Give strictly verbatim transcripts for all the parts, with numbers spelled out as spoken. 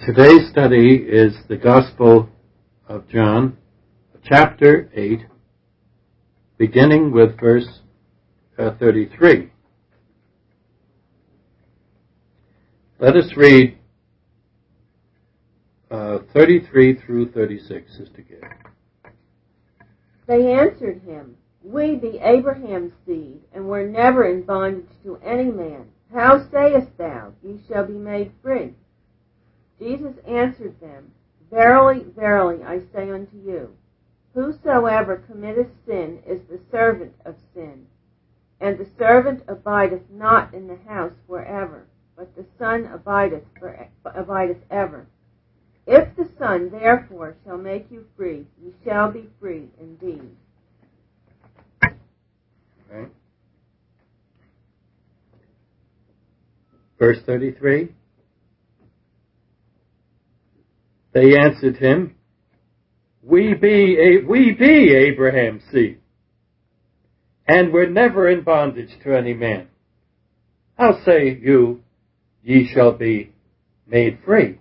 Today's study is the Gospel of John, chapter eight, beginning with verse uh, thirty-three. Let us read uh, thirty-three through thirty-six, Sister Gail. They answered him, "We be Abraham's seed, and were never in bondage to any man. How sayest thou, ye shall be made free? Jesus answered them, Verily, verily, I say unto you, whosoever committeth sin is the servant of sin. And the servant abideth not in the house forever, but the Son abideth, for, abideth ever. If the Son therefore shall make you free, ye shall be free indeed." Right. Verse thirty-three. They answered him, We be a, we be Abraham's seed, and were never in bondage to any man. How say you, ye shall be made free?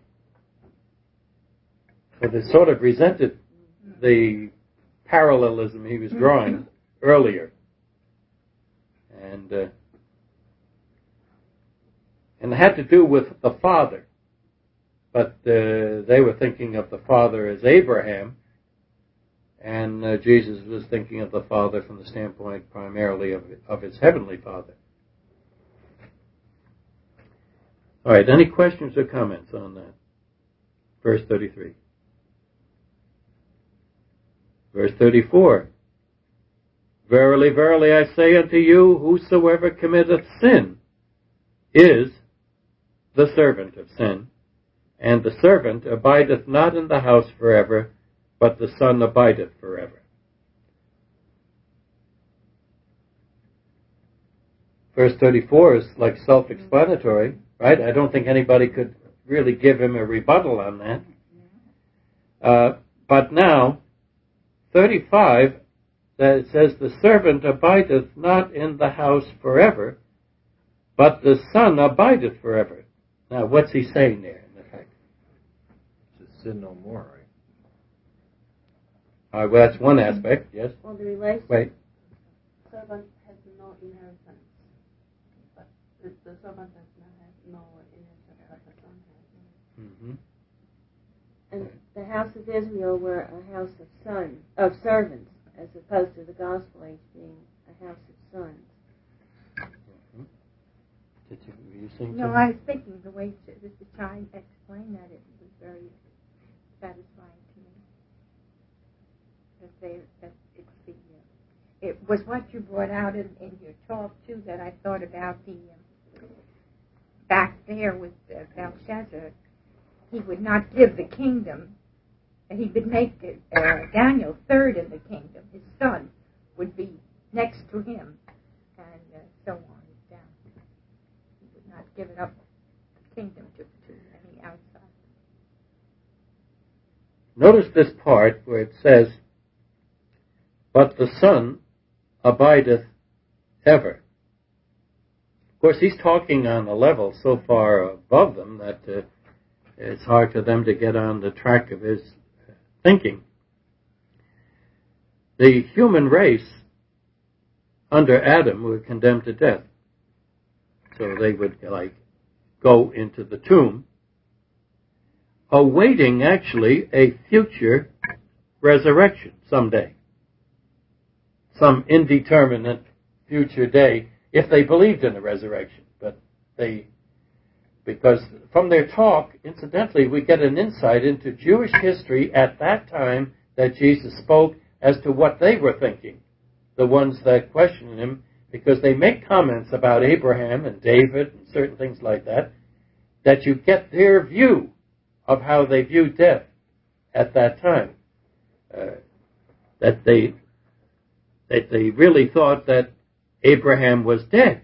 So they sort of resented the parallelism he was drawing earlier. And, uh, and it had to do with the Father. But uh, they were thinking of the Father as Abraham, and uh, Jesus was thinking of the Father from the standpoint primarily of, of his heavenly Father. All right, any questions or comments on that? Verse thirty-three. Verse thirty-four. Verily, verily, I say unto you, whosoever committeth sin is the servant of sin. And the servant abideth not in the house forever, but the Son abideth forever. Verse thirty-four is like self-explanatory, right? I don't think anybody could really give him a rebuttal on that. Uh, but now, thirty-five, that it says, the servant abideth not in the house forever, but the Son abideth forever. Now, what's he saying there? Sin no more, right? All right, well, that's one aspect, yes. Well, the relation. Wait. Servant has no inheritance, but the, the servant does not have no inheritance, but the son has. Mm-hmm. And the house of Israel were a house of sons, of servants, as opposed to the gospel age being a house of sons. Mm-hmm. Did you, were you saying No, something? I was thinking the way Sister Chai explained that, it was very satisfying to me. That they, that it's the, uh, it was what you brought out in, in your talk too that I thought about the um, back there with uh, Belshazzar. He would not give the kingdom, and he would make it, uh, Daniel third in the kingdom. His son would be next to him, and uh, so on down. He would not give it up, the kingdom to, to any outside. Notice this part where it says, but the Son abideth ever. Of course, he's talking on a level so far above them that uh, it's hard for them to get on the track of his thinking. The human race under Adam were condemned to death. So they would, like, go into the tomb, awaiting actually a future resurrection someday. Some indeterminate future day, if they believed in a resurrection. But they, because from their talk, incidentally, we get an insight into Jewish history at that time that Jesus spoke as to what they were thinking. The ones that questioned him, because they make comments about Abraham and David and certain things like that, that you get their view of how they viewed death at that time. Uh, that they that they really thought that Abraham was dead.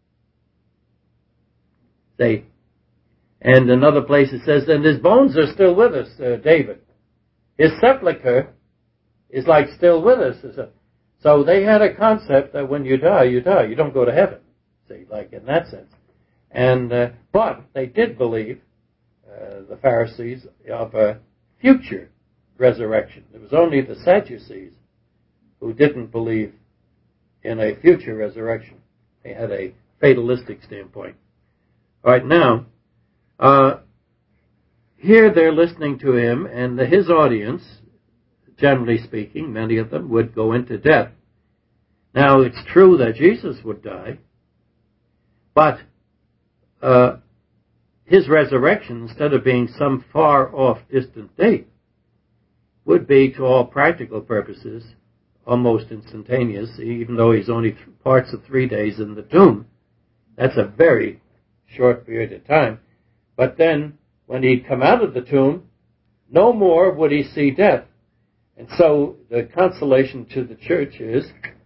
They, and another place it says, and his bones are still with us, uh, David. His sepulcher is like still with us. So they had a concept that when you die, you die. You don't go to heaven. See, like in that sense. And uh, but they did believe uh, uh, the Pharisees, of a future resurrection. It was only the Sadducees who didn't believe in a future resurrection. They had a fatalistic standpoint. All right, now, uh, here they're listening to him, and the, his audience, generally speaking, many of them would go into death. Now, it's true that Jesus would die, but uh, his resurrection, instead of being some far-off distant date, would be, to all practical purposes, almost instantaneous, even though he's only th- parts of three days in the tomb. That's a very short period of time. But then, when he'd come out of the tomb, no more would he see death. And so the consolation to the church is,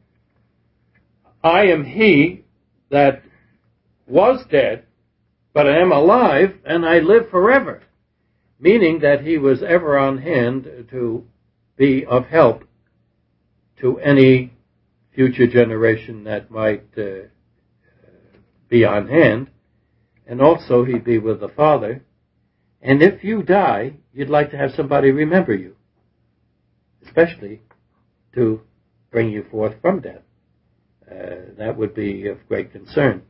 I am he that was dead, but I am alive, and I live forever. Meaning that he was ever on hand to be of help to any future generation that might uh, be on hand. And also he'd be with the Father. And if you die, you'd like to have somebody remember you, especially to bring you forth from death. Uh, that would be of great concern.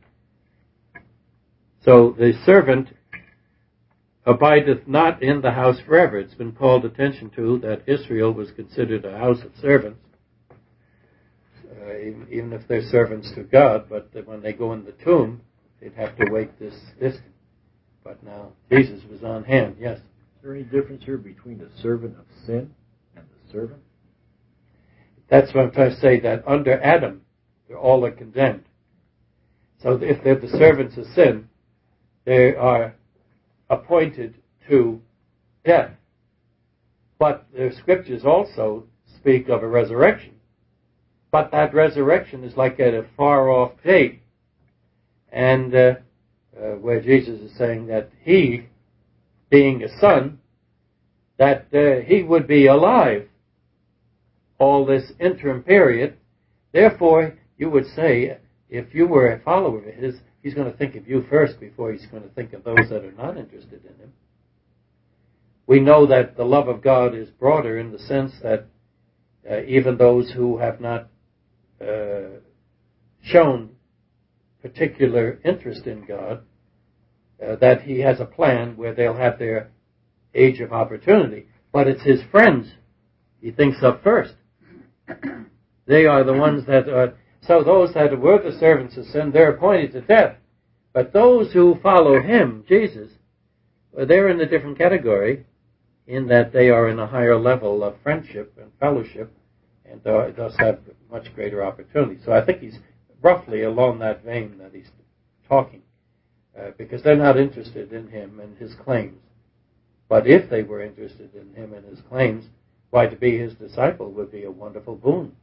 So the servant abideth not in the house forever. It's been called attention to that Israel was considered a house of servants, uh, even, even if they're servants to God, but when they go in the tomb, they'd have to wait this distance. But now Jesus was on hand, yes. Is there any difference here between the servant of sin and the servant? That's what I'm trying to say, that under Adam, they're all are condemned. So if they're the servants of sin, they are appointed to death. But the scriptures also speak of a resurrection. But that resurrection is like at a far-off date. And uh, uh, where Jesus is saying that he, being a son, that uh, he would be alive all this interim period. Therefore, you would say, if you were a follower of his, he's going to think of you first before he's going to think of those that are not interested in him. We know that the love of God is broader in the sense that uh, even those who have not uh, shown particular interest in God, uh, that he has a plan where they'll have their age of opportunity. But it's his friends he thinks of first. They are the ones that are... So those that were the servants of sin, they're appointed to death. But those who follow him, Jesus, they're in a different category in that they are in a higher level of friendship and fellowship and thus have much greater opportunity. So I think he's roughly along that vein that he's talking, uh, because they're not interested in him and his claims. But if they were interested in him and his claims, why, to be his disciple would be a wonderful boon.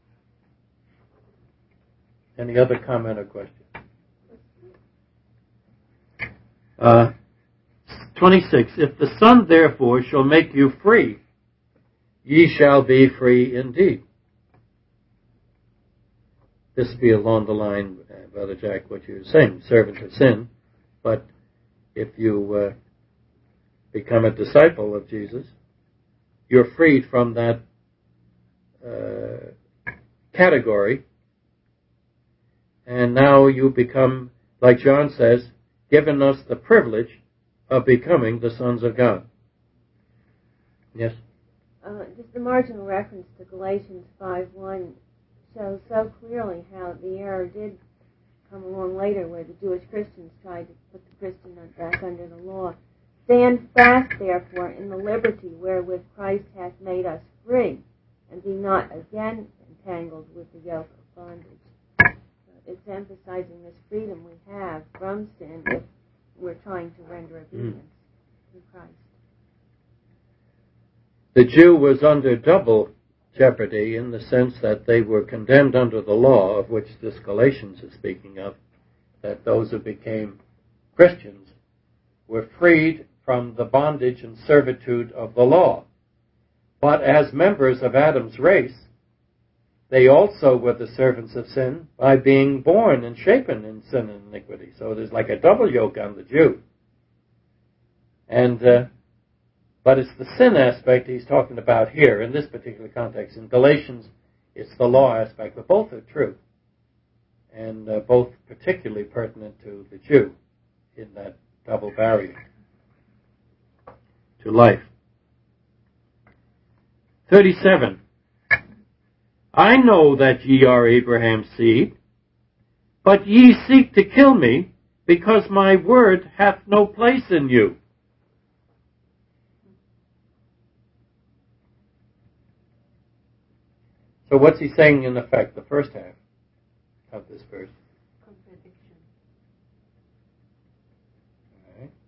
Any other comment or question? Uh, twenty-six. If the Son therefore shall make you free, ye shall be free indeed. This be along the line, uh, Brother Jack, what you were saying, servant of sin. But if you uh, become a disciple of Jesus, you're freed from that uh, category. And now you become, like John says, given us the privilege of becoming the sons of God. Yes? Uh, just the marginal reference to Galatians five one shows so clearly how the error did come along later, where the Jewish Christians tried to put the Christian back under the law. Stand fast, therefore, in the liberty wherewith Christ hath made us free, and be not again entangled with the yoke of bondage. It's emphasizing this freedom we have from sin if we're trying to render obedience mm. to Christ. The Jew was under double jeopardy in the sense that they were condemned under the law, of which this Galatians is speaking of, that those who became Christians were freed from the bondage and servitude of the law. But as members of Adam's race, they also were the servants of sin by being born and shapen in sin and iniquity. So there's like a double yoke on the Jew. And uh, but it's the sin aspect he's talking about here in this particular context. In Galatians, it's the law aspect, but both are true, and uh, both particularly pertinent to the Jew in that double barrier to life. thirty-seven. I know that ye are Abraham's seed, but ye seek to kill me, because my word hath no place in you. So what's he saying in effect, the first half of this verse? Contradiction. All right.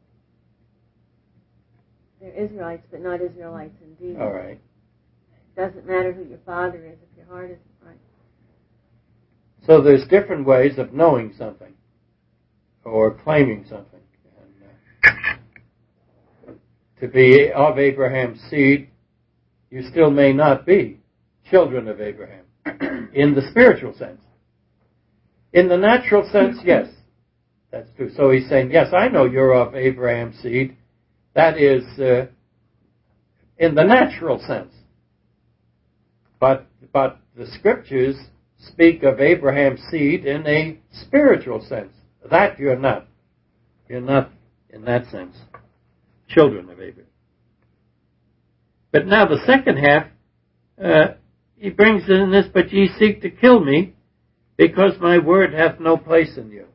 They're Israelites, but not Israelites indeed. All right. It doesn't matter who your father is if your heart isn't right. So there's different ways of knowing something or claiming something. And, uh, to be of Abraham's seed, you still may not be children of Abraham in the spiritual sense. In the natural sense, yes, that's true. So he's saying, yes, I know you're of Abraham's seed. That is uh, in the natural sense. But but the scriptures speak of Abraham's seed in a spiritual sense. That you're not. You're not, in that sense, children of Abraham. But now the second half, uh, he brings in this, but ye seek to kill me, because my word hath no place in you.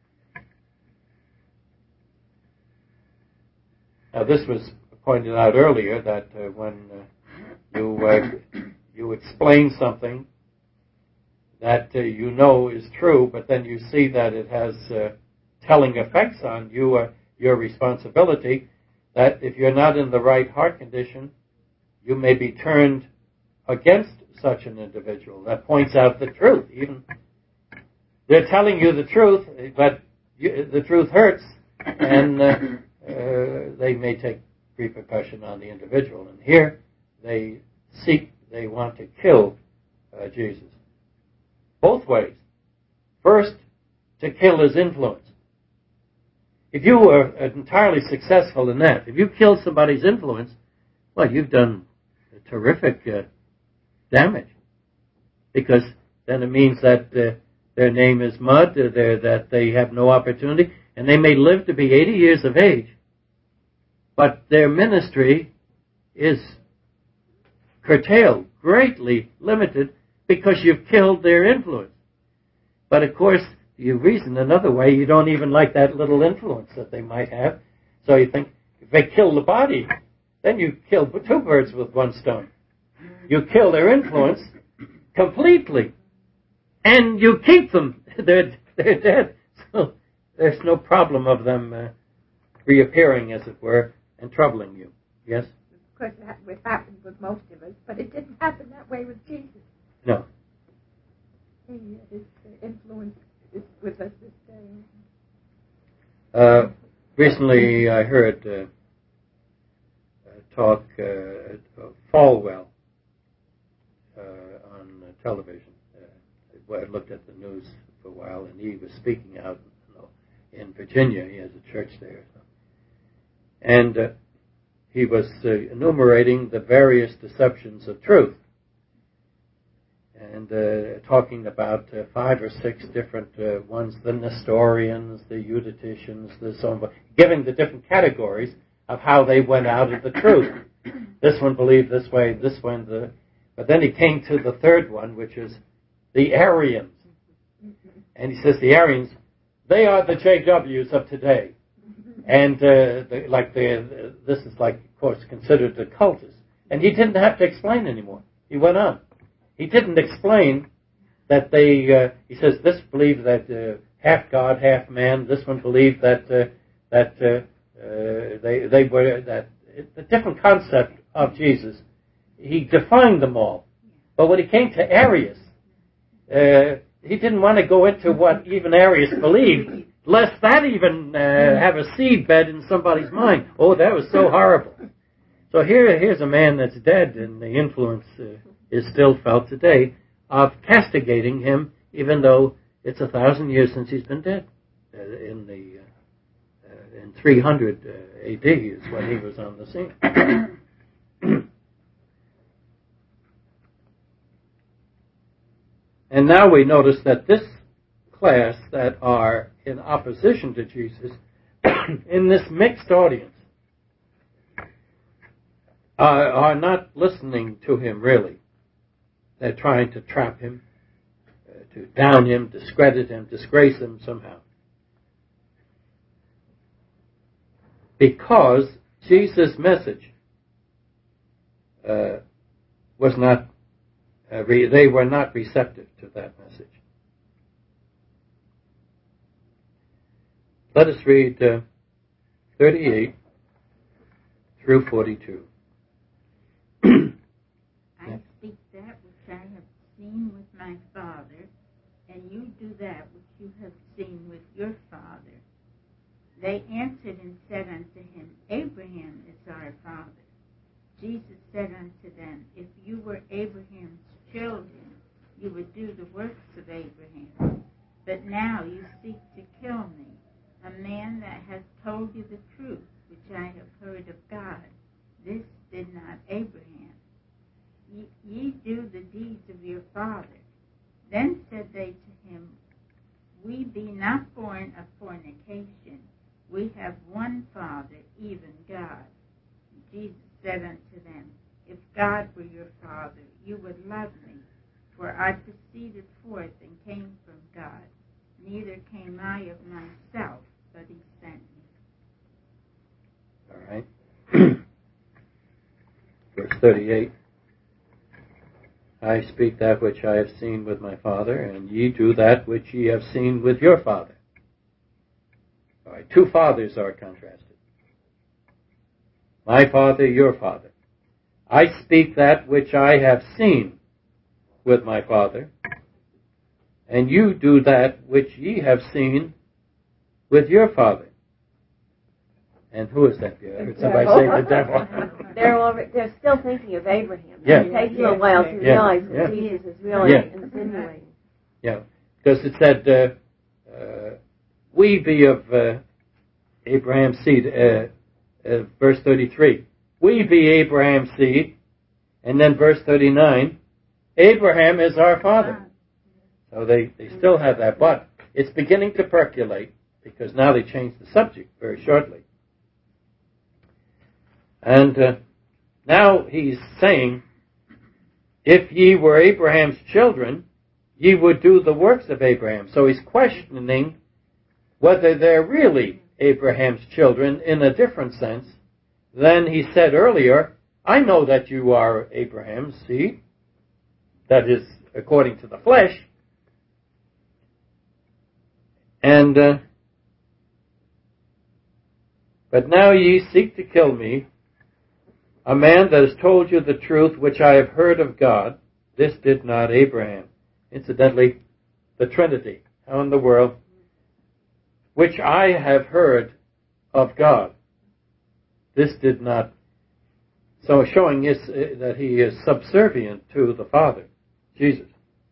Now this was pointed out earlier, that uh, when uh, you uh, you explain something that uh, you know is true, but then you see that it has uh, telling effects on you, uh, your responsibility, that if you're not in the right heart condition, you may be turned against such an individual. That points out the truth. Even they're telling you the truth, but you, the truth hurts, and uh, uh, they may take repercussion on the individual. And here they seek, they want to kill uh, Jesus. Both ways. First, to kill his influence. If you are entirely successful in that, if you kill somebody's influence, well, you've done terrific uh, damage. Because then it means that uh, their name is mud, uh, that they have no opportunity, and they may live to be eighty years of age, but their ministry is curtailed, greatly limited, because you've killed their influence. But of course, you reason another way, you don't even like that little influence that they might have. So you think, if they kill the body, then you kill two birds with one stone. You kill their influence completely. And you keep them. They're, they're dead. So there's no problem of them uh, reappearing, as it were, and troubling you. Yes? Of course, that would happen with most of us, but it didn't happen that way with Jesus. No. He, his influence is with us this day. Uh, recently, I heard uh, a talk uh, of Falwell uh, on uh, television. Uh, I looked at the news for a while, and he was speaking out you know, in Virginia. He has a church there. And uh, he was uh, enumerating the various deceptions of truth, and uh, talking about uh, five or six different uh, ones, the Nestorians, the Eutychicians, the so on, giving the different categories of how they went out of the truth. This one believed this way, this one, the, but then he came to the third one, which is the Arians. And he says the Arians, they are the J Ws of today. And uh, the, like the, this is like, of course, considered the cultists. And he didn't have to explain anymore. He went on. He didn't explain that they, uh, he says, this believed that uh, half God, half man. This one believed that uh, that uh, uh, they they were, that the different concept of Jesus. He defined them all. But when he came to Arius, uh, he didn't want to go into what even Arius believed, lest that even uh, have a seedbed in somebody's mind. Oh, that was so horrible. So here, here's a man that's dead, and the influence uh, is still felt today of castigating him, even though it's a thousand years since he's been dead uh, in the uh, uh, in three hundred uh, A D is when he was on the scene. And now we notice that this class that are in opposition to Jesus, in this mixed audience, uh, are not listening to him really. They're trying to trap him, uh, to down him, discredit him, disgrace him somehow. Because Jesus' message uh, was not, uh, re- they were not receptive to that message. Let us read uh, thirty-eight through forty-two. I speak that which I have seen with my Father, and you do that which you have seen with your father. They answered and said unto him, Abraham is our father. Jesus said unto them, If you were Abraham's children, you would do the works of Abraham. But now you seek to kill me, a man that has told you the truth, which I have heard of God. This did not Abraham. Ye, ye do the deeds of your father. Then said they to him, We be not born of fornication. We have one Father, even God. Jesus said unto them, If God were your Father, you would love me, for I proceeded forth and came from God. Neither came I of myself, but he sent me. All right. Verse thirty-eight. I speak that which I have seen with my Father, and ye do that which ye have seen with your father. All right, two fathers are contrasted. My father, your father. I speak that which I have seen with my Father, and you do that which ye have seen with your father. And who is that? You heard somebody say the devil. They're already, they're still thinking of Abraham. Yeah. It takes you a while to Yeah. realize Yeah. that Jesus is really Yeah. insinuating. Yeah, because it said, uh, uh, we be of uh, Abraham's seed, uh, uh, verse thirty-three. We be Abraham's seed, and then verse thirty-nine, Abraham is our father. So they, they still have that, but it's beginning to percolate, because now they changed the subject very shortly. And uh, now he's saying, if ye were Abraham's children, ye would do the works of Abraham. So he's questioning whether they're really Abraham's children in a different sense than he said earlier, I know that you are Abraham's seed, that is, according to the flesh. And, uh, but now ye seek to kill me, a man that has told you the truth which I have heard of God. This did not Abraham. Incidentally, the Trinity. How in the world? Which I have heard of God. This did not. So showing is, uh, that he is subservient to the Father, Jesus.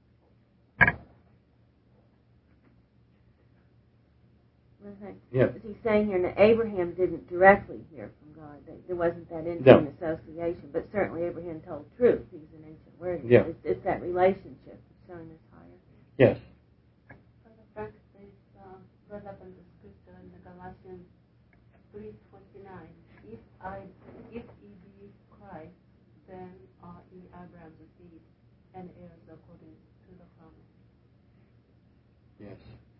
Okay. Yeah. As he's saying here, now Abraham didn't directly hear from God. There wasn't that intimate No. association, but certainly Abraham told truth. He's an ancient word. Yeah. It's, it's that relationship that's showing us higher. Yes. Brother Frank says, uh, brought up in the scripture in the Galatians three twenty-nine. If I, if ye be Christ, then are ye Abraham's seed and heirs according to the promise. Yes.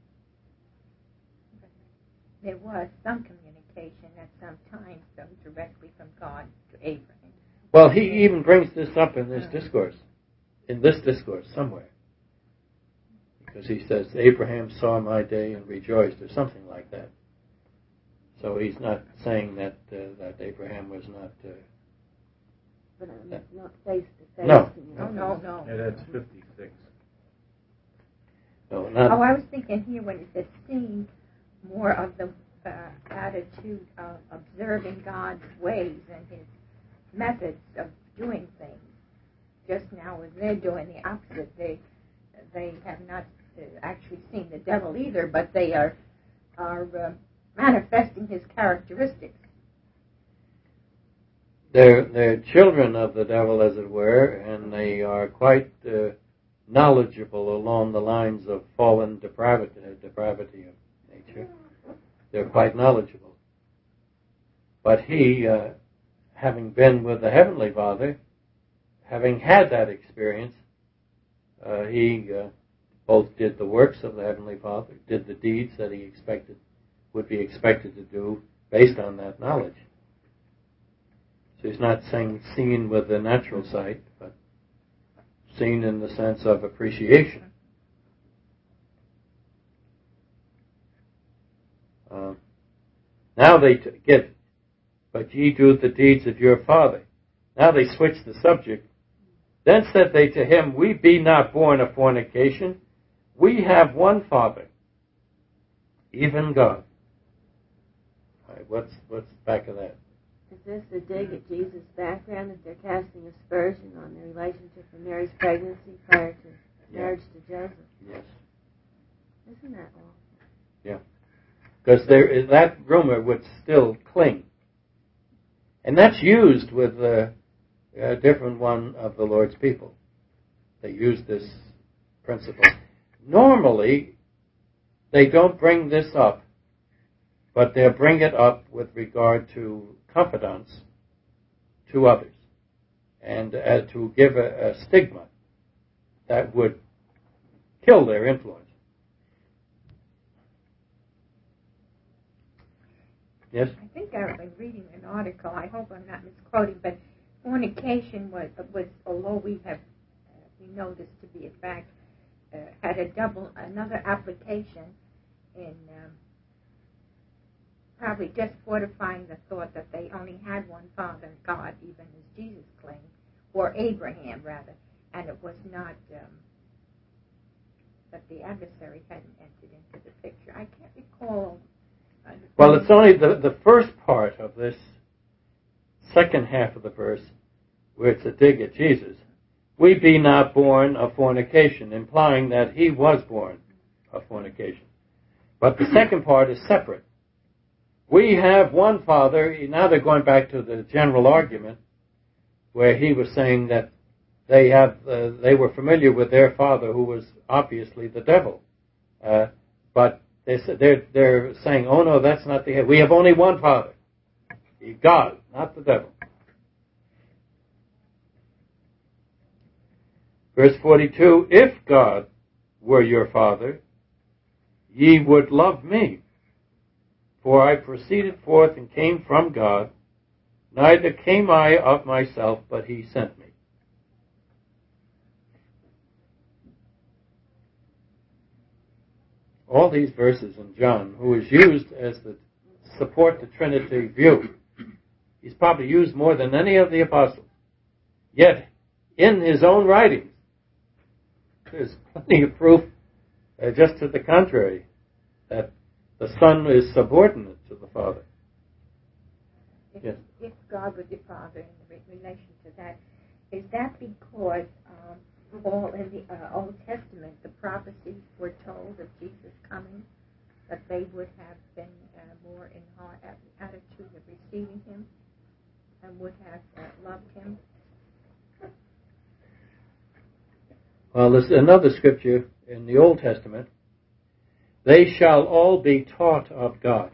There was some communication at some time, though, directly from God to Abraham. Well, he even brings this up in this discourse, in this discourse somewhere. Because he says, Abraham saw my day and rejoiced, or something like that. So he's not saying that uh, that Abraham was not... Uh, But um, not face to face. No. No, no, no. Yeah, that's fifty-six. no, not... Oh, I was thinking here when it said seen, more of the uh, attitude of observing God's ways and his methods of doing things. Just now when they're doing the opposite, they they have not uh, actually seen the devil either, but they are are uh, manifesting his characteristics. They're, they're children of the devil, as it were, and they are quite uh, knowledgeable along the lines of fallen depravity, depravity of nature. They're quite knowledgeable. But he, uh, having been with the Heavenly Father, having had that experience, uh, he uh, both did the works of the Heavenly Father, did the deeds that he expected would be expected to do based on that knowledge. So he's not saying seen with the natural sight, but seen in the sense of appreciation. Uh, now they t- get, but ye do the deeds of your father. Now they switch the subject. Then said they to him, we be not born of fornication. We have one Father, even God. All right, what's what's back of that? Is this a dig at Jesus' background, that they're casting aspersion on the relationship of Mary's pregnancy prior to Yeah. marriage to Joseph? Yes. Isn't that awful? Yeah. Because there, that rumor would still cling. And that's used with uh, a different one of the Lord's people. They use this principle. Normally, they don't bring this up, but they'll bring it up with regard to confidants to others, and uh, to give a, a stigma that would kill their influence. Yes? I think I was reading an article, I hope I'm not misquoting, but fornication was, was although we have, uh, we know this to be a fact, uh, had a double, another application in um, probably just fortifying the thought that they only had one Father, God, even as Jesus claimed, or Abraham, rather, and it was not um, that the adversary hadn't entered into the picture. I can't recall. Uh, Well, it's only the, the first part of this second half of the verse where it's a dig at Jesus. We be not born of fornication, implying that he was born of fornication. But the second part is separate. We have one Father. Now they're going back to the general argument where he was saying that they have uh, they were familiar with their father, who was obviously the devil. Uh, but they, they're, they're saying, oh no, that's not the... We have only one Father, God, not the devil. Verse forty-two, if God were your Father, ye would love me, for I proceeded forth and came from God, neither came I of myself, but he sent me. All these verses in John, who is used as the support the Trinity view, he's probably used more than any of the apostles. Yet, in his own writings, there's plenty of proof, uh, just to the contrary, that the Son is subordinate to the Father. If, Yes. if God was your Father in re- relation to that, is that because um, all in the uh, Old Testament, the prophecies foretold of Jesus coming, that they would have been uh, more in heart attitude of receiving him and would have uh, loved him? Well, there's another scripture in the Old Testament. They shall all be taught of God.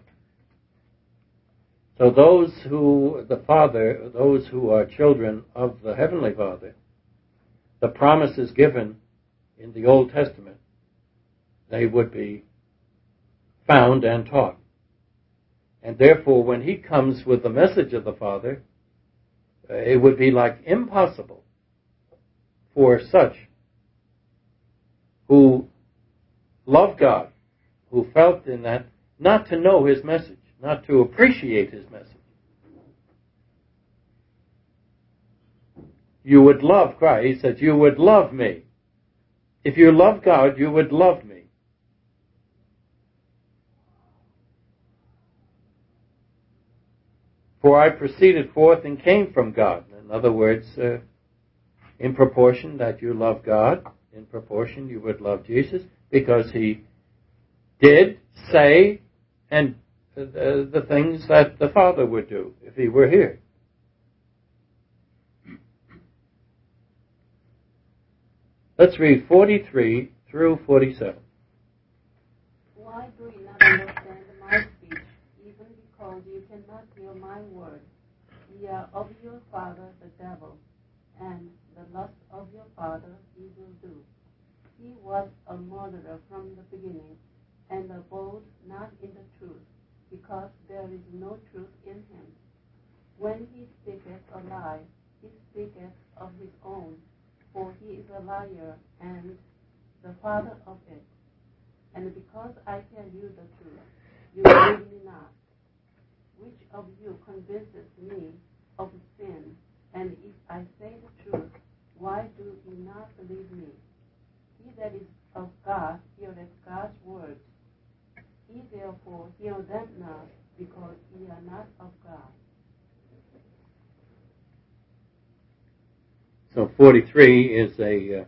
So those who, the Father, those who are children of the Heavenly Father, the promise is given in the Old Testament, they would be found and taught. And therefore, when he comes with the message of the Father, uh, it would be like impossible for such who love God, who felt in that, not to know his message, not to appreciate his message. You would love Christ. He said, you would love me. If you love God, you would love me. For I proceeded forth and came from God. In other words, uh, in proportion that you love God, in proportion you would love Jesus, because he did say and the, the things that the Father would do if he were here. Let's read forty-three through forty-seven. Why do you not understand my speech, even because you cannot hear my word? Ye are of your father the devil, and the lust of your father ye will do. He was a murderer from the beginning, and abode not in the truth, because there is no truth in him. When he speaketh a lie, he speaketh of his own, for he is a liar and the father of it. And because I tell you the truth, you believe me not. Which of you convinces me of sin? And if I say the truth, why do ye not believe me? He that is of God heareth God's words. Ye therefore hear them not, because ye are not of God. So forty-three is a uh,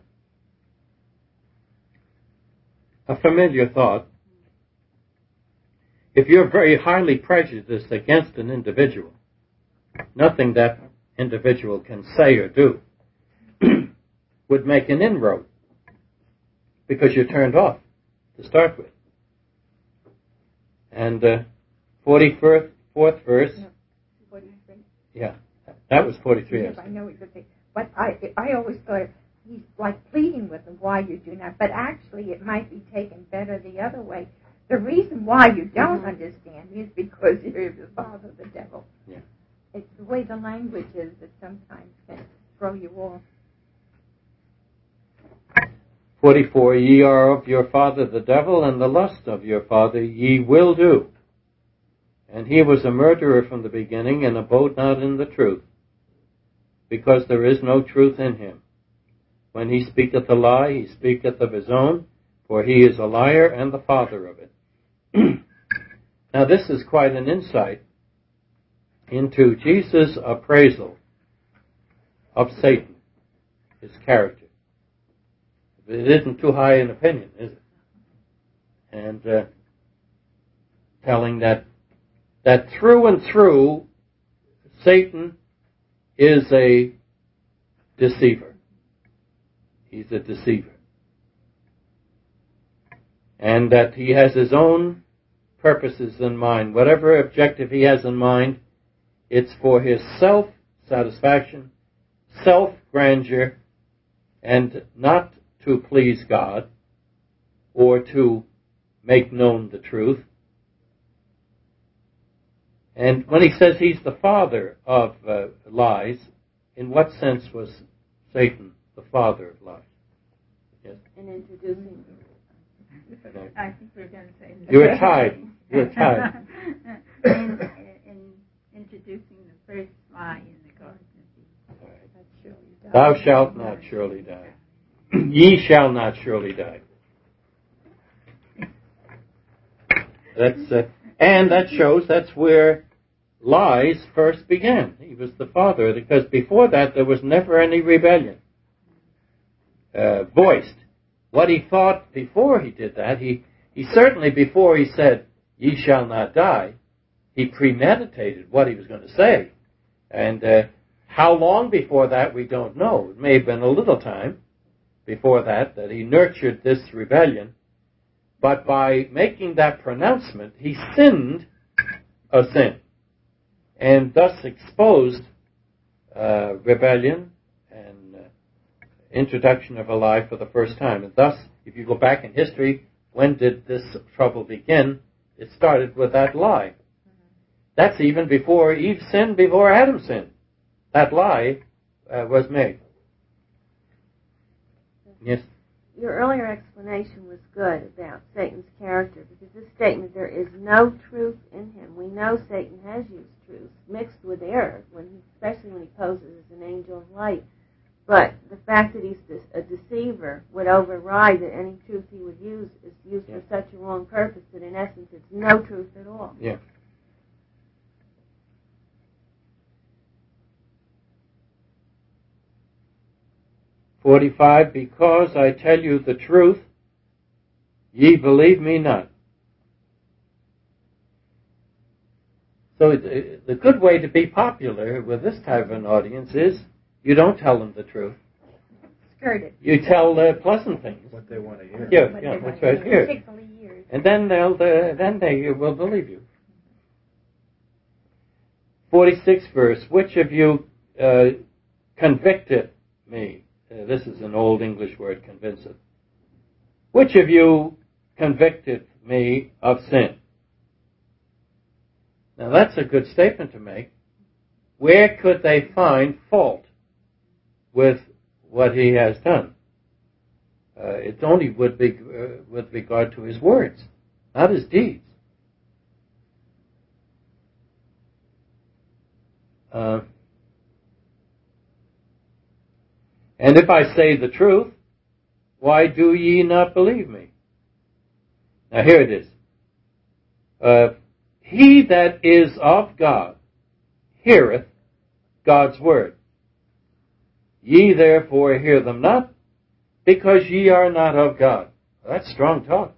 a familiar thought. If you're very highly prejudiced against an individual, nothing that individual can say or do would make an inroad, because you're turned off to start with. And uh, forty-fourth fourth verse. No, forty-three. Yeah, that was forty-three. Yes, I know it's a thing. But I, I always thought he's like pleading with them why you do not. But actually, it might be taken better the other way. The reason why you don't mm-hmm. understand is because you're the father of the devil. Yeah. It's the way the language is that sometimes can throw you off. forty-four, ye are of your father the devil, and the lust of your father ye will do. And he was a murderer from the beginning, and abode not in the truth, because there is no truth in him. When he speaketh a lie, he speaketh of his own, for he is a liar and the father of it. Now this is quite an insight into Jesus' appraisal of Satan, his character. It isn't too high an opinion, is it? And uh, telling that that through and through, Satan is a deceiver. He's a deceiver. And that he has his own purposes in mind. Whatever objective he has in mind, it's for his self-satisfaction, self-grandeur, and not to please God or to make known the truth. And when he says he's the father of uh, lies, in what sense was Satan the father of lies? Yes. In introducing. I think we're going to say. You were tied. You were tied. in, in introducing the first lie in the Garden of Eden. Thou shalt not surely die. Ye shall not surely die. That's uh, and that shows that's where lies first began. He was the father, because before that there was never any rebellion uh, voiced. What he thought before he did that, he, he certainly before he said, ye shall not die, he premeditated what he was going to say. And uh, how long before that we don't know. It may have been a little time before that that he nurtured this rebellion. But by making that pronouncement, he sinned a sin, and thus exposed uh, rebellion and uh, introduction of a lie for the first time. And thus, if you go back in history, when did this trouble begin? It started with that lie. That's even before Eve sinned, before Adam sinned. That lie uh, was made. Yes? Your earlier explanation was good about Satan's character, because this statement, there is no truth in him. We know Satan has used truth mixed with error, when he, especially when he poses as an angel of light. But the fact that he's a deceiver would override that any truth he would use is used yeah. for such a wrong purpose that in essence it's no truth at all. Yeah. forty-five, because I tell you the truth, ye believe me not. So the, the good way to be popular with this type of an audience is you don't tell them the truth. Skirted. You tell uh, pleasant things. What they want to hear. Yeah, What yeah, they that's want right. to Here, particularly years. and then they'll uh, then they will believe you. forty-sixth verse. Which of you uh, convicteth me? Uh, this is an old English word, convinceth. Which of you convicted me of sin? Now that's a good statement to make. Where could they find fault with what he has done? Uh, it only would be uh, with regard to his words, not his deeds. Uh, and if I say the truth, why do ye not believe me? Now here it is. Uh, he that is of God heareth God's word. Ye therefore hear them not, because ye are not of God. Well, that's strong talk.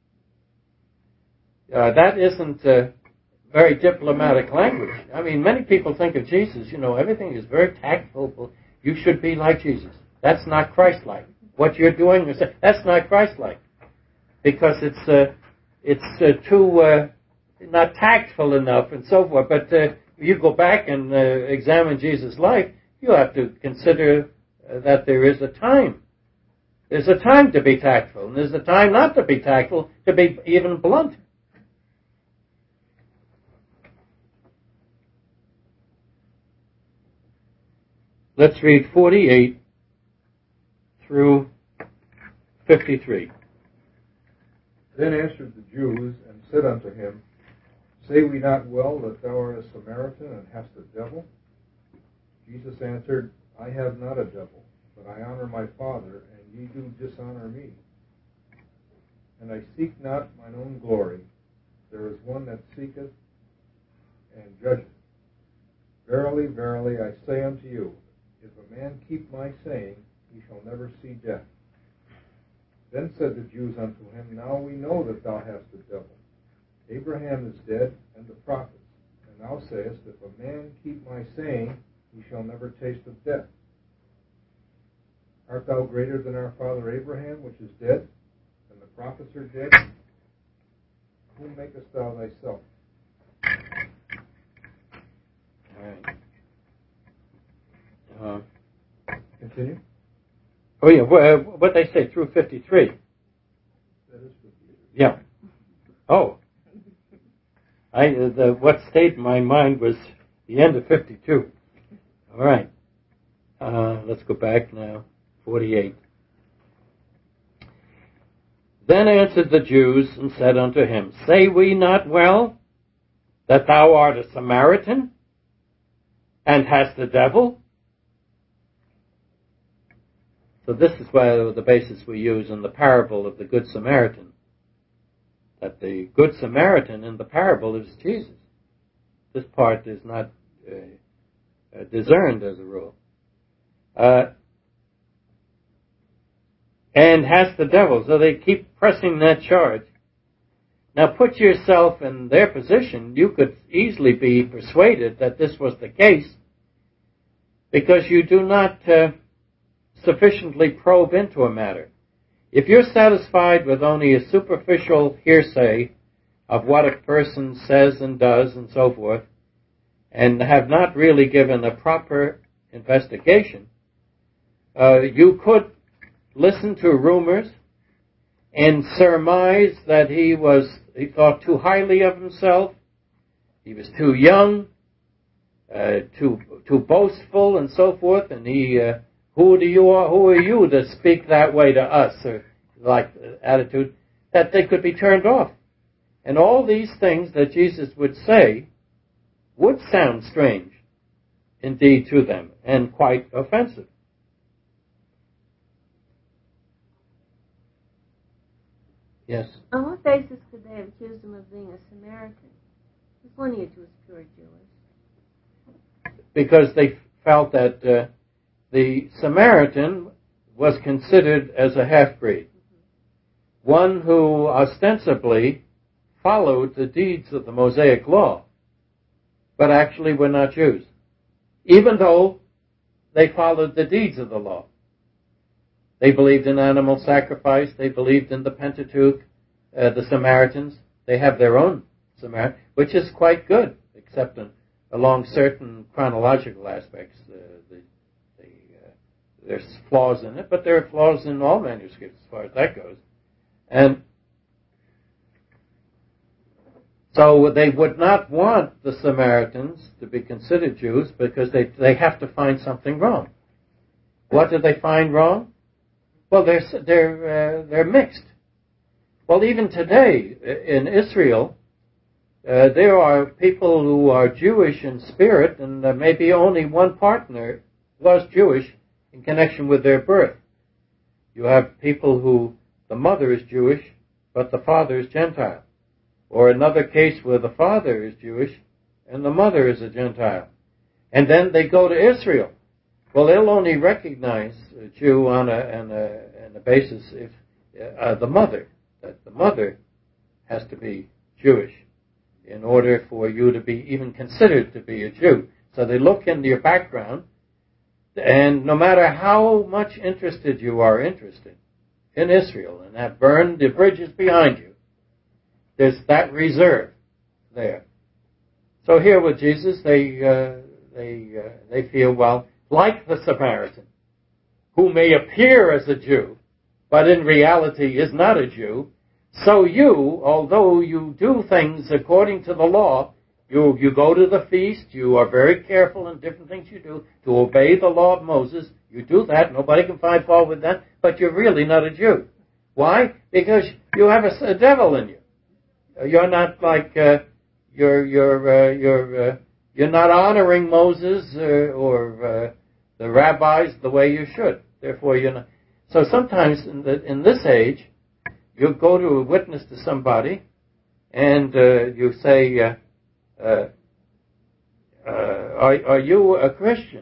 Uh, that isn't uh, very diplomatic language. I mean, many people think of Jesus, you know, everything is very tactful. You should be like Jesus. That's not Christ-like. What you're doing, is, that's not Christ-like. Because it's uh, it's uh, too, uh, not tactful enough and so forth. But uh, you go back and uh, examine Jesus' life, you have to consider uh, that there is a time. There's a time to be tactful, and there's a time not to be tactful, to be even blunt. Let's read forty-eight through fifty-three. Then answered the Jews and said unto him, Say we not well that thou art a Samaritan and hast a devil? Jesus answered, I have not a devil, but I honor my Father, and ye do dishonor me. And I seek not mine own glory. There is one that seeketh and judgeth. Verily, verily, I say unto you, if a man keep my saying, he shall never see death. Then said the Jews unto him, Now we know that thou hast a devil. Abraham is dead, and the prophets. And thou sayest, If a man keep my saying, he shall never taste of death. Art thou greater than our father Abraham, which is dead, and the prophets are dead? Whom makest thou thyself? All right. Uh, Continue. oh yeah, what, what they say through fifty-three. That is fifty-three. Yeah. Oh. I uh, the what stayed in my mind was the end of fifty-two. All right. Uh, let's go back now. forty-eight. Then answered the Jews and said unto him, Say we not well that thou art a Samaritan and hast a devil? So this is where the basis we use in the parable of the Good Samaritan. That the Good Samaritan in the parable is Jesus. This part is not uh, uh, discerned as a rule. Uh, and has the devil. So they keep pressing that charge. Now put yourself in their position. You could easily be persuaded that this was the case because you do not uh, sufficiently probe into a matter. If you're satisfied with only a superficial hearsay of what a person says and does and so forth, and have not really given a proper investigation, uh, you could listen to rumors and surmise that he was he thought too highly of himself, he was too young, uh, too too boastful, and so forth, and he. Uh, Who do you who are you to speak that way to us, or like attitude, that they could be turned off. And all these things that Jesus would say would sound strange indeed to them and quite offensive. Yes. On what basis could they have accused him of being a Samaritan? His lineage was pure Jewish. Because they felt that uh, the Samaritan was considered as a half-breed, one who ostensibly followed the deeds of the Mosaic law, but actually were not Jews, even though they followed the deeds of the law. They believed in animal sacrifice. They believed in the Pentateuch. Uh, the Samaritans, they have their own Samaritan, which is quite good, except in, along certain chronological aspects. Uh, the, the, uh, there's flaws in it, but there are flaws in all manuscripts as far as that goes. And so they would not want the Samaritans to be considered Jews because they they have to find something wrong. What do they find wrong? Well, they're they're uh, they're mixed. Well, even today in Israel, uh, there are people who are Jewish in spirit, and uh, maybe only one partner was Jewish in connection with their birth. You have people who the mother is Jewish, but the father is Gentile. Or another case where the father is Jewish and the mother is a Gentile. And then they go to Israel. Well, they'll only recognize a Jew on a, on a, on a basis if uh, the mother, that the mother has to be Jewish in order for you to be even considered to be a Jew. So they look into your background, and no matter how much interested you are interested in Israel and have burned the bridges behind you, there's that reserve there. So here with Jesus, they uh, they uh, they feel, well, like the Samaritan, who may appear as a Jew, but in reality is not a Jew. So you, although you do things according to the law, you you go to the feast, you are very careful in different things you do to obey the law of Moses. You do that. Nobody can find fault with that. But you're really not a Jew. Why? Because you have a, a devil in you. You're not like uh, you're you're uh, you're uh, you're not honoring Moses uh, or uh, the rabbis the way you should. Therefore, you're not. So sometimes in, the, in this age, you go to a witness to somebody, and uh, you say, uh, uh, uh, "Are are you a Christian?"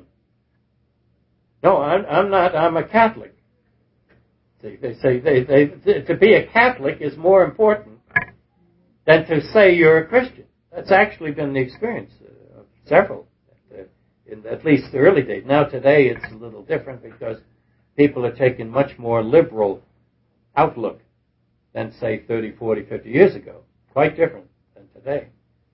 No, I'm, I'm not. I'm a Catholic. See, they say they, they to be a Catholic is more important than to say you're a Christian. That's actually been the experience uh, of several, uh, in at least the early days. Now today it's a little different because people are taking much more liberal outlook than, say, thirty, forty, fifty years ago. Quite different than today.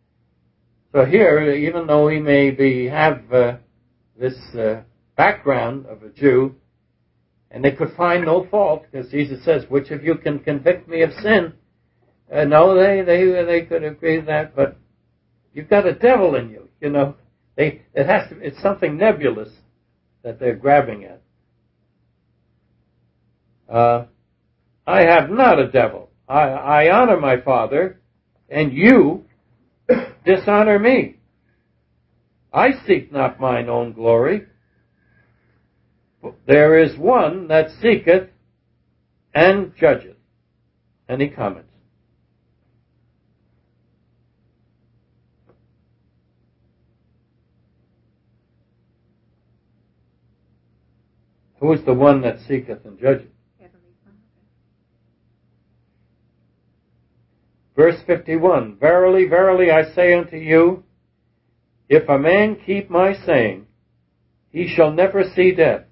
So here, even though he may be, have uh, this uh, background of a Jew, and they could find no fault, because Jesus says, which of you can convict me of sin? Uh, no, they, they they could agree with that, but you've got a devil in you, you know. They it has to it's something nebulous that they're grabbing at. Uh, I have not a devil. I, I honor my Father, and you dishonor me. I seek not mine own glory. There is one that seeketh and judgeth. Any comments? Who is the one that seeketh and judgeth? Heavenly Father. Verse fifty-one, Verily, verily, I say unto you, if a man keep my saying, he shall never see death.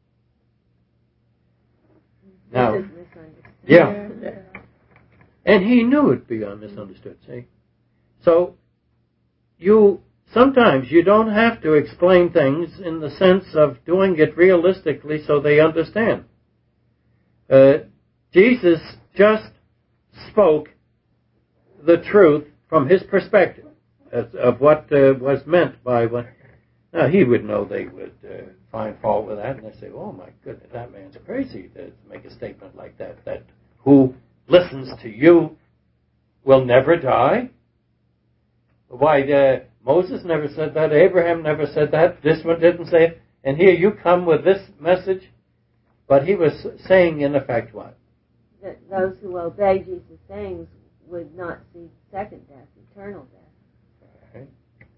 Now, This is misunderstood. yeah. And he knew it beyond misunderstood, see? So, you, sometimes you don't have to explain things in the sense of doing it realistically so they understand. Uh, Jesus just spoke the truth from his perspective as, of what uh, was meant by what. Now, he would know they would uh, find fault with that, and they say, oh my goodness, that man's crazy to make a statement like that, that who listens to you will never die. Why, uh, Moses never said that, Abraham never said that, this one didn't say it, and here you come with this message. But he was saying, in effect, what? That those who obey Jesus' sayings would not see second death, eternal death. Right.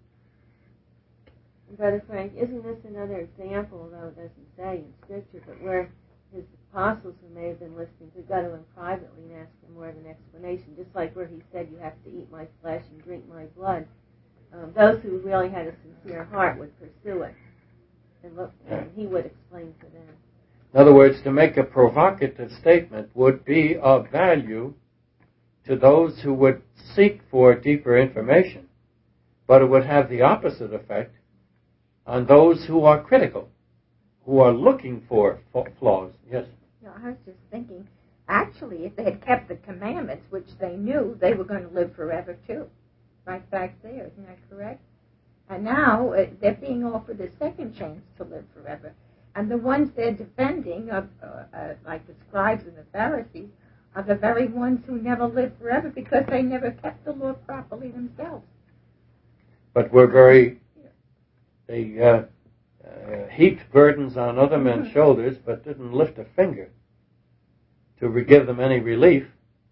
Brother Frank, isn't this another example, though it doesn't say in Scripture, but where his apostles who may have been listening could go to him privately and ask him more of an explanation, just like where he said, you have to eat my flesh and drink my blood. um, those who really had a sincere heart would pursue it, and look, and he would explain to them. In other words, to make a provocative statement would be of value to those who would seek for deeper information, but it would have the opposite effect on those who are critical, who are looking for flaws. Yes? No, I was just thinking, actually, if they had kept the commandments, which they knew, they were going to live forever too. Right back there, isn't that correct? And now uh, they're being offered a second chance to live forever. And the ones they're defending, of, uh, uh, like the scribes and the Pharisees, are the very ones who never lived forever because they never kept the law properly themselves. But we're very, they uh, uh, heaped burdens on other men's mm-hmm. shoulders, but didn't lift a finger to re- give them any relief.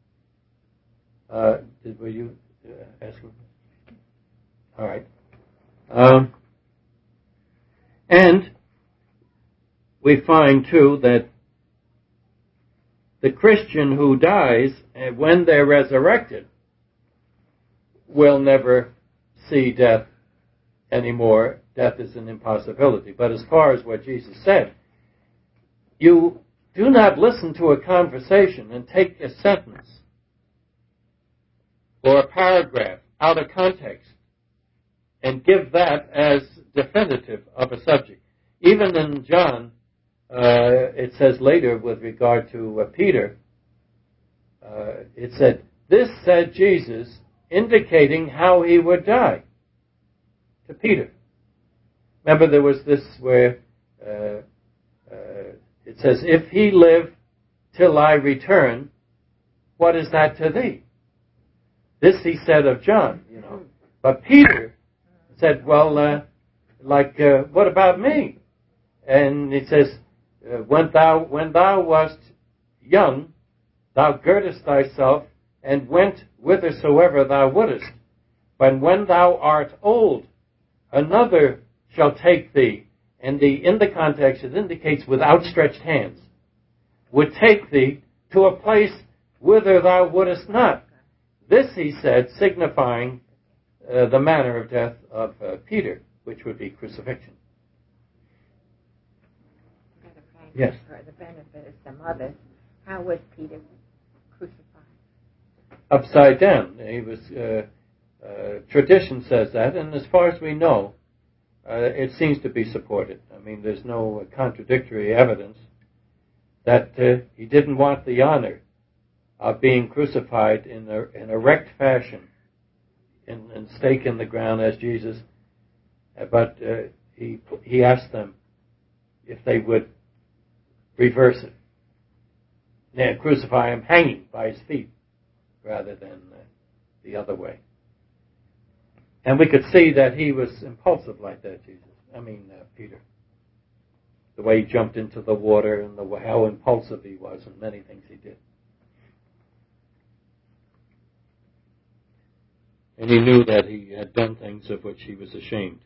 Uh, did, were you uh, asking? All right. Um, and we find, too, that the Christian who dies, when they're resurrected, will never see death anymore. Death is an impossibility. But as far as what Jesus said, you do not listen to a conversation and take a sentence or a paragraph out of context and give that as definitive of a subject. Even in John, uh, it says later with regard to uh, Peter, uh, it said, this said Jesus, indicating how he would die to Peter. Remember there was this where uh, uh, it says, if he live till I return, what is that to thee? This he said of John, you know. But Peter said, well, uh, like, uh, what about me? And it says, uh, when thou when thou wast young, thou girdest thyself and went whithersoever thou wouldest. But when thou art old, another shall take thee. And the in the context, it indicates with outstretched hands, would take thee to a place whither thou wouldest not. This, he said, signifying uh, the manner of death of uh, Peter, which would be crucifixion. Yes. For the benefit of some others, how was Peter crucified? Upside down. He was. Uh, uh, tradition says that, and as far as we know, uh, it seems to be supported. I mean, there's no contradictory evidence that uh, he didn't want the honor of being crucified in a, an erect fashion, in, in stake in the ground as Jesus. Uh, but uh, he he asked them if they would reverse it. They crucify him hanging by his feet rather than uh, the other way. And we could see that he was impulsive like that, Jesus. I mean, uh, Peter. The way he jumped into the water and the way, how impulsive he was in many things he did. And he knew that he had done things of which he was ashamed,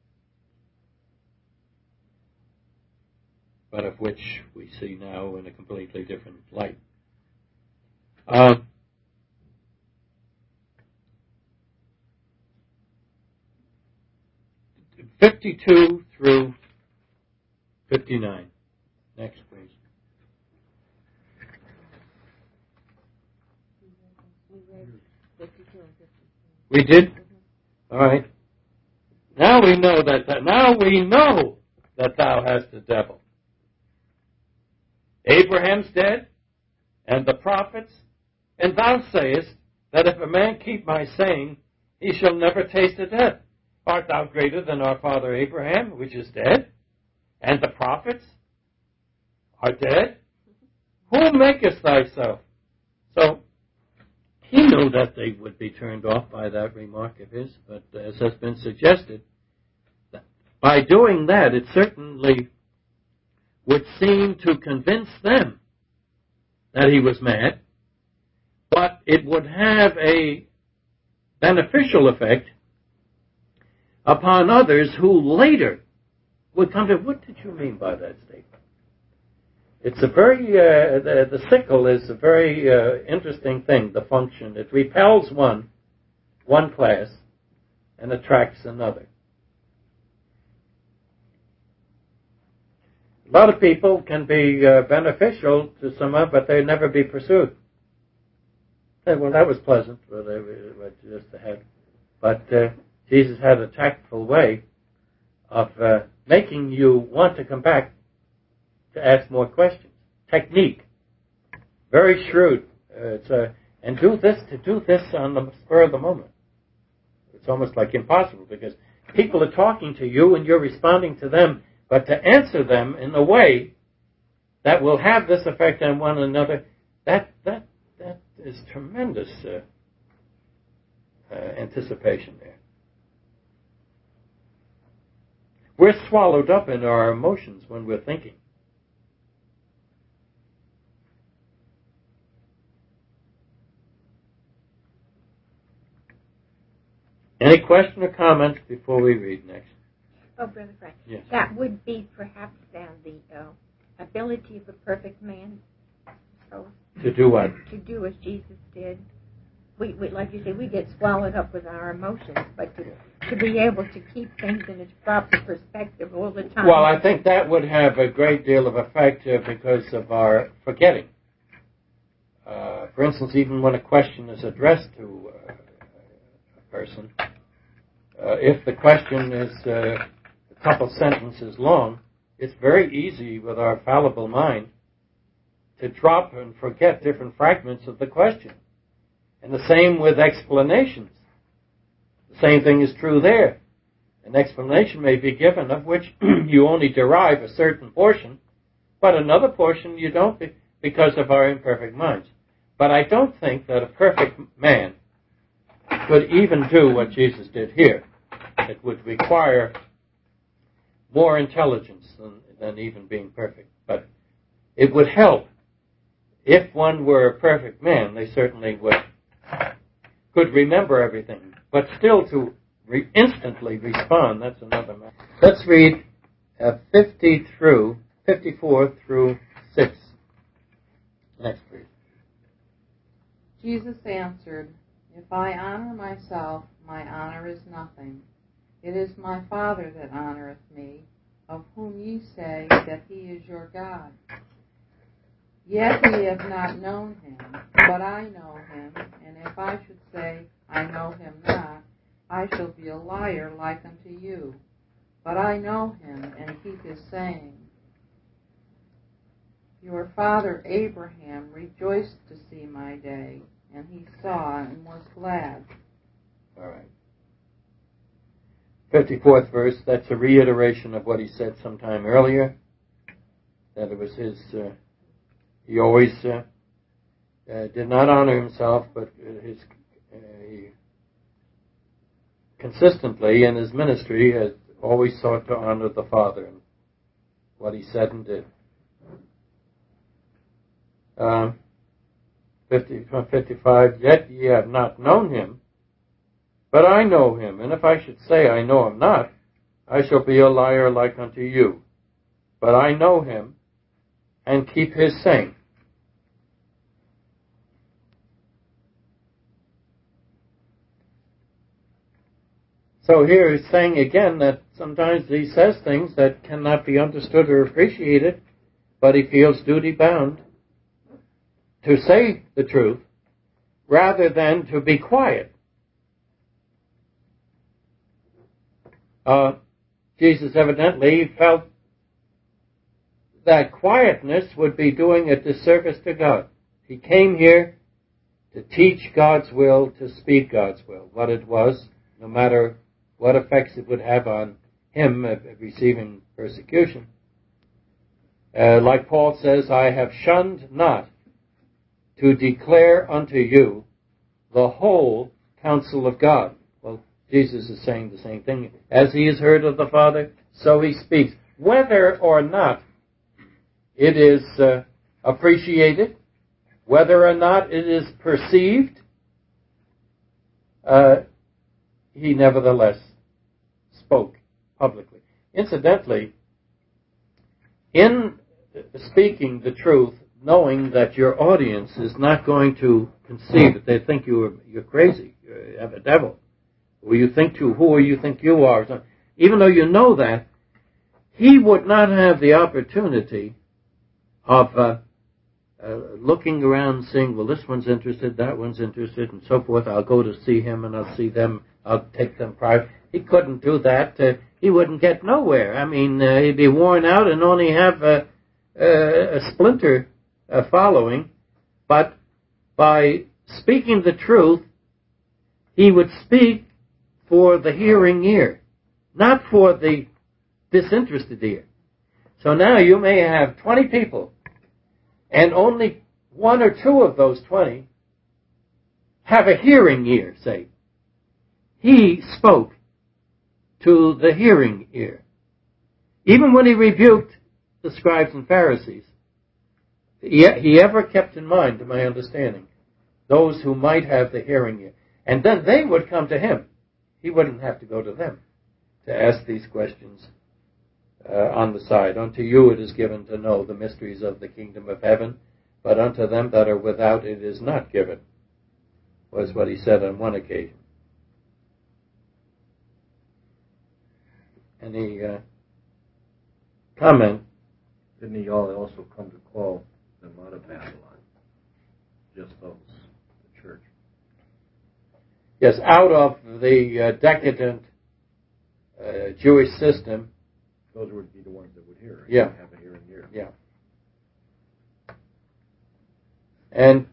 but of which we see now in a completely different light. Uh, fifty-two through fifty-nine. Next, please. We did? All right. Now we know that, that now we know that thou hast the devil. Abraham's dead, and the prophets, and thou sayest that if a man keep my saying, he shall never taste of death. Art thou greater than our father Abraham, which is dead? And the prophets are dead? Who makest thyself? So, he knew that they would be turned off by that remark of his, but as has been suggested, by doing that, it certainly would seem to convince them that he was mad, but it would have a beneficial effect upon others who later would come to, what did you mean by that statement? It's a very, uh, the, the sickle is a very uh, interesting thing, the function. It repels one, one class, and attracts another. A lot of people can be uh, beneficial to someone, but they never be pursued. Say, well, that was pleasant, whatever, what you just had. But uh, Jesus had a tactful way of uh, making you want to come back to ask more questions. Technique. Very shrewd. Uh, it's a, and do this to do this on the spur of the moment. It's almost like impossible because people are talking to you and you're responding to them, but to answer them in a way that will have this effect on one another, that that that is tremendous uh, uh, anticipation there. We're swallowed up in our emotions when we're thinking. Any question or comments before we read next? Oh, Brother Frank. Yes. That would be perhaps then the uh, ability of a perfect man. So To do what? to do as Jesus did. We, we, like you say, we get swallowed up with our emotions, but to, to be able to keep things in its proper perspective all the time. Well, I think that would have a great deal of effect uh, because of our forgetting. Uh, for instance, even when a question is addressed to uh, a person, uh, if the question is uh, a couple sentences long, it's very easy with our fallible mind to drop and forget different fragments of the question. And the same with explanations. The same thing is true there. An explanation may be given of which you only derive a certain portion, but another portion you don't be, because of our imperfect minds. But I don't think that a perfect man could even do what Jesus did here. It would require more intelligence than, than even being perfect. But it would help. If one were a perfect man, they certainly would could remember everything. But still to re- instantly respond, that's another matter. Let's read uh, fifty through, fifty-four through six. Next, please. Jesus answered, "If I honor myself, my honor is nothing. It is my Father that honoreth me, of whom ye say that he is your God. Yet ye have not known him, but I know him, and if I should say, I know him not, I shall be a liar like unto you. But I know him, and keep his saying. Your father Abraham rejoiced to see my day, and he saw and was glad." All right. fifty-fourth verse, that's a reiteration of what he said sometime earlier, that it was his... Uh, He always uh, uh, did not honor himself, but his uh, he consistently in his ministry has always sought to honor the Father in what he said and did. Um, fifty, fifty-five, yet ye have not known him, but I know him, and if I should say I know him not, I shall be a liar like unto you. But I know him, and keep his saying. So here he's saying again that sometimes he says things that cannot be understood or appreciated, but he feels duty bound to say the truth rather than to be quiet. Uh, Jesus evidently felt that quietness would be doing a disservice to God. He came here to teach God's will, to speak God's will, what it was, no matter what effects it would have on him uh, receiving persecution. Uh, like Paul says, I have shunned not to declare unto you the whole counsel of God. Well, Jesus is saying the same thing. As he has heard of the Father, so he speaks. Whether or not it is uh, appreciated, whether or not it is perceived, uh, he nevertheless spoke publicly. Incidentally, in speaking the truth, knowing that your audience is not going to conceive it, they think you're, you're crazy, you have a devil, Who you think to, who you think you are. So even though you know that, he would not have the opportunity of uh, uh, looking around, seeing, well, this one's interested, that one's interested, and so forth. I'll go to see him, and I'll see them. I'll take them private. He couldn't do that. Uh, he wouldn't get nowhere. I mean, uh, he'd be worn out and only have a, a, a splinter uh, following. But by speaking the truth, he would speak for the hearing ear, not for the disinterested ear. So now you may have twenty people, and only one or two of those twenty have a hearing ear, say. He spoke to the hearing ear. Even when he rebuked the scribes and Pharisees, he, he ever kept in mind, to my understanding, those who might have the hearing ear. And then they would come to him. He wouldn't have to go to them to ask these questions uh, on the side. Unto you it is given to know the mysteries of the kingdom of heaven, but unto them that are without it is not given, was what he said on one occasion. Any uh, comment? Didn't he also come to call them out of Babylon? Just those, the church. Yes, out of the uh, decadent uh, Jewish system. Those would be the ones that would hear. Yeah. Have a hearing ear. Yeah. And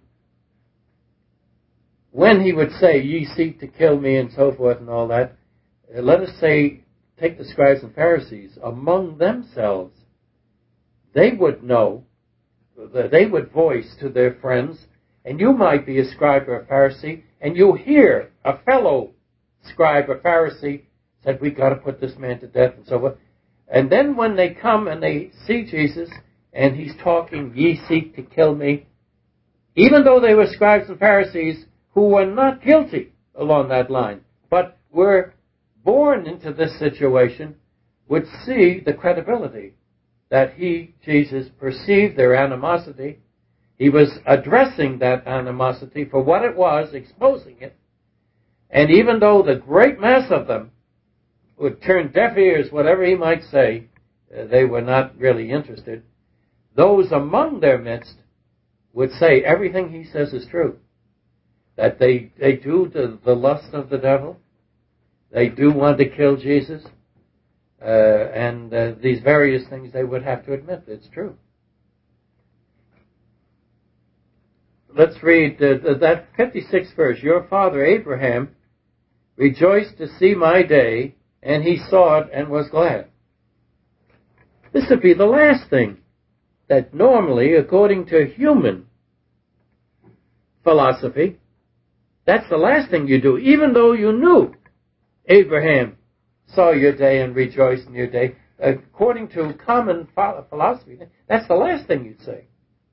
when he would say, ye seek to kill me and so forth and all that, uh, let us say, take the scribes and Pharisees, among themselves, they would know, they would voice to their friends, and you might be a scribe or a Pharisee, and you hear a fellow scribe or Pharisee said, we've got to put this man to death, and so forth. And then when they come and they see Jesus, and he's talking, ye seek to kill me, even though they were scribes and Pharisees who were not guilty along that line, but were born into this situation, would see the credibility that he, Jesus, perceived their animosity. He was addressing that animosity for what it was, exposing it. And even though the great mass of them would turn deaf ears, whatever he might say, uh, they were not really interested, those among their midst would say everything he says is true. That they, they do the, the lust of the devil. They do want to kill Jesus. Uh, and uh, these various things they would have to admit it's true. Let's read uh, that fifty-sixth verse. Your father Abraham rejoiced to see my day, and he saw it and was glad. This would be the last thing that normally, according to human philosophy, that's the last thing you do, even though you knew Abraham saw your day and rejoiced in your day. According to common philosophy, that's the last thing you'd say.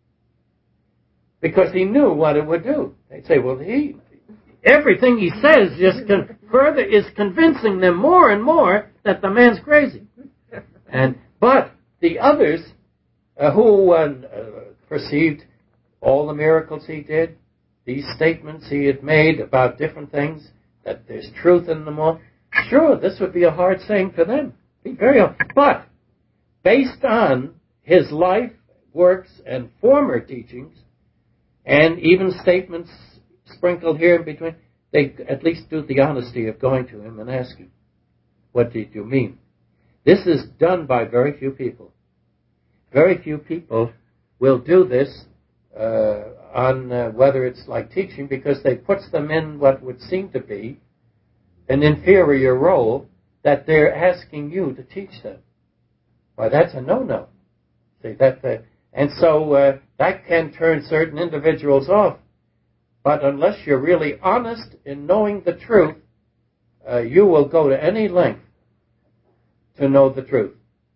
Because he knew what it would do. They'd say, well, he, everything he says just con- further is convincing them more and more that the man's crazy. And but the others uh, who uh, perceived all the miracles he did, these statements he had made about different things, that there's truth in them all, sure, this would be a hard saying for them. Be very hard. But based on his life, works, and former teachings, and even statements sprinkled here in between, they at least do the honesty of going to him and asking, what did you mean? This is done by very few people. Very few people will do this uh, on uh, whether it's like teaching, because they puts them in what would seem to be an inferior role that they're asking you to teach them. Why, that's a no-no. See, that, uh, and so uh, that can turn certain individuals off. But unless you're really honest in knowing the truth, uh, you will go to any length to know the truth.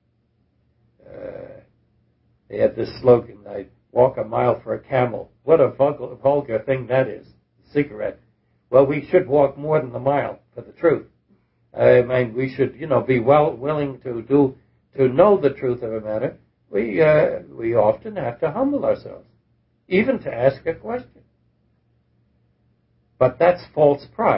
Uh, they had this slogan, I walk a mile for a camel. What a vulgar, vulgar thing that is, cigarette. Well, we should walk more than a mile for the truth. I mean, we should, you know, be well willing to do, to know the truth of a matter. We, uh, we often have to humble ourselves, even to ask a question. But that's false pride.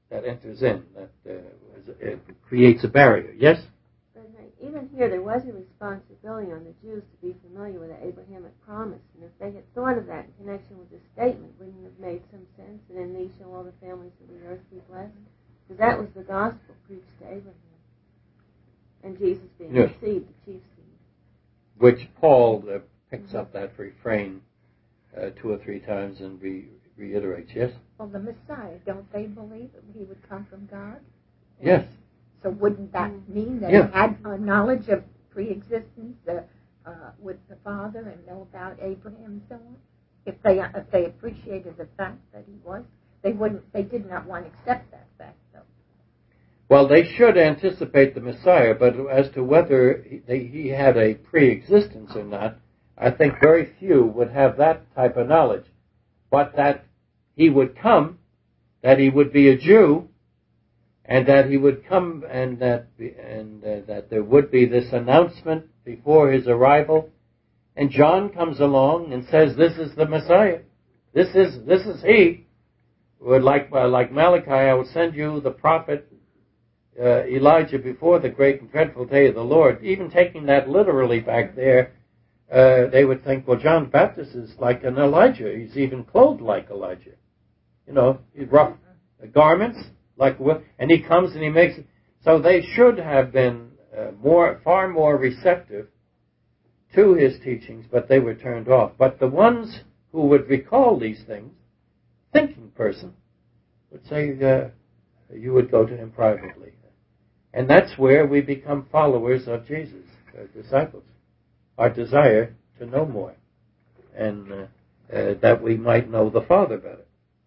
that enters in, that uh, it creates a barrier. Yes? But even here, there was a responsibility on the Jews to be familiar with the Abrahamic promise. And if they had thought of that in connection with this statement, wouldn't it have made some sense? And in these shall all the families of the earth be blessed? Because that was the gospel preached to Abraham. And Jesus being yes. the seed, the chief seed. Which Paul uh, picks up that refrain uh, two or three times and re- reiterates, yes? Well, the Messiah, don't they believe that he would come from God? Yes. So wouldn't that mean that yeah. he had a knowledge of pre-existence uh, uh, with the Father and know about Abraham and so on? If they if they appreciated the fact that he was, they wouldn't. They did not want to accept that fact, though. Well, they should anticipate the Messiah, but as to whether he, they, he had a pre-existence or not, I think very few would have that type of knowledge. But that he would come, that he would be a Jew, and that he would come, and that and uh, that there would be this announcement before his arrival, and John comes along and says, "This is the Messiah. This is this is he." Would like uh, like Malachi, I will send you the prophet uh, Elijah before the great and dreadful day of the Lord. Even taking that literally back there, uh, they would think, well, John the Baptist is like an Elijah. He's even clothed like Elijah. You know, rough garments. Like, and he comes and he makes it. So they should have been uh, more, far more receptive to his teachings, but they were turned off. But the ones who would recall these things, thinking person, would say uh, you would go to him privately. And that's where we become followers of Jesus, uh, disciples. Our desire to know more, and uh, uh, that we might know the Father better.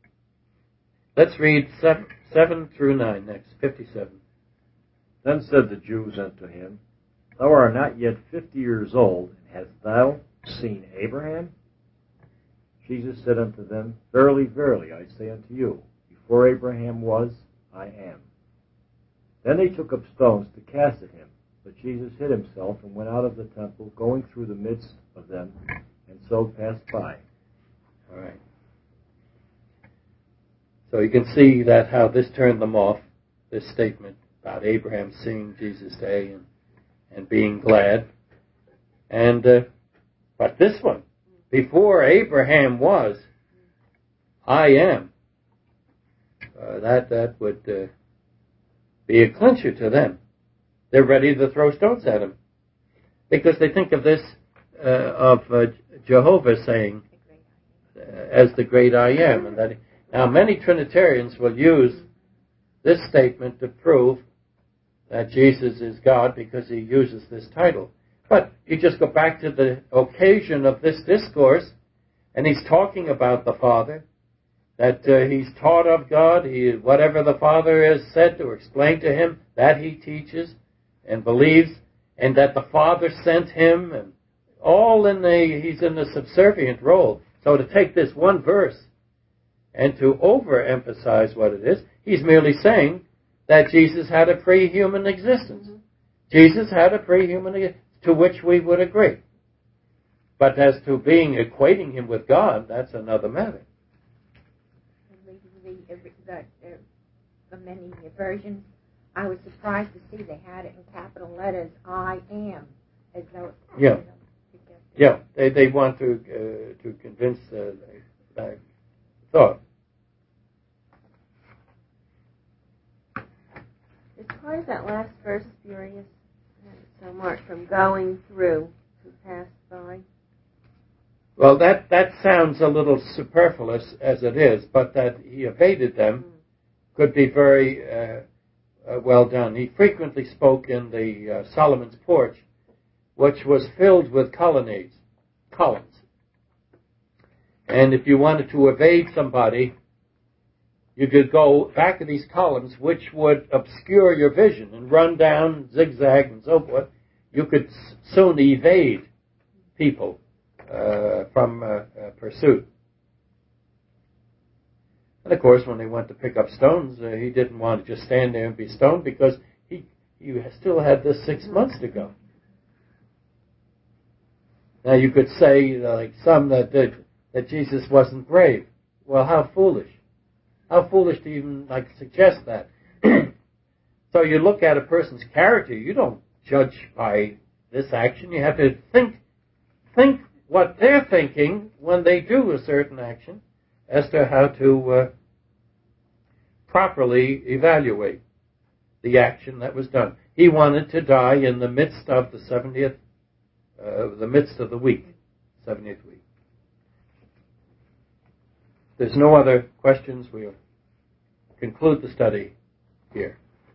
Let's read seven, seven through nine next, fifty-seven. Then said the Jews unto him, Thou art not yet fifty years old, and hast thou seen Abraham? Jesus said unto them, Verily, verily, I say unto you, before Abraham was, I am. Then they took up stones to cast at him, but Jesus hid himself and went out of the temple, going through the midst of them, and so passed by. All right. So you can see that how this turned them off, this statement about Abraham seeing Jesus' day and, and being glad. And uh, but this one, before Abraham was, I am. Uh, that that would uh, be a clincher to them. They're ready to throw stones at him because they think of this uh, of uh, Jehovah saying uh, as the great I am, and that. Now, many Trinitarians will use this statement to prove that Jesus is God because he uses this title. But you just go back to the occasion of this discourse, and he's talking about the Father, that uh, he's taught of God, he, whatever the Father has said or explained to him, that he teaches and believes, and that the Father sent him, and all in the, he's in the subservient role. So to take this one verse and to overemphasize what it is, he's merely saying that Jesus had a pre-human existence. Mm-hmm. Jesus had a pre-human existence, to which we would agree. But as to being equating him with God, that's another matter. The, the, the, uh, the many versions, I was surprised to see they had it in capital letters, I am, as though. Yeah, yeah. They they want to uh, to convince uh, that thought. Is part of that last verse furious? So marked from going through to pass by. Well, that, that sounds a little superfluous as it is, but that he evaded them mm. could be very uh, uh, well done. He frequently spoke in the uh, Solomon's porch, which was filled with colonnades, columns. And if you wanted to evade somebody, you could go back of these columns, which would obscure your vision and run down, zigzag, and so forth. You could soon evade people uh, from uh, uh, pursuit. And of course, when they went to pick up stones, uh, he didn't want to just stand there and be stoned because he he still had this six months to go. Now you could say, uh, like some, that, that that Jesus wasn't brave. Well, how foolish. How foolish to even like suggest that. So you look at a person's character. You don't judge by this action. You have to think, think what they're thinking when they do a certain action, as to how to uh, properly evaluate the action that was done. He wanted to die in the midst of the seventieth, uh, the midst of the week, seventieth week. If there's no other questions, we'll conclude the study here.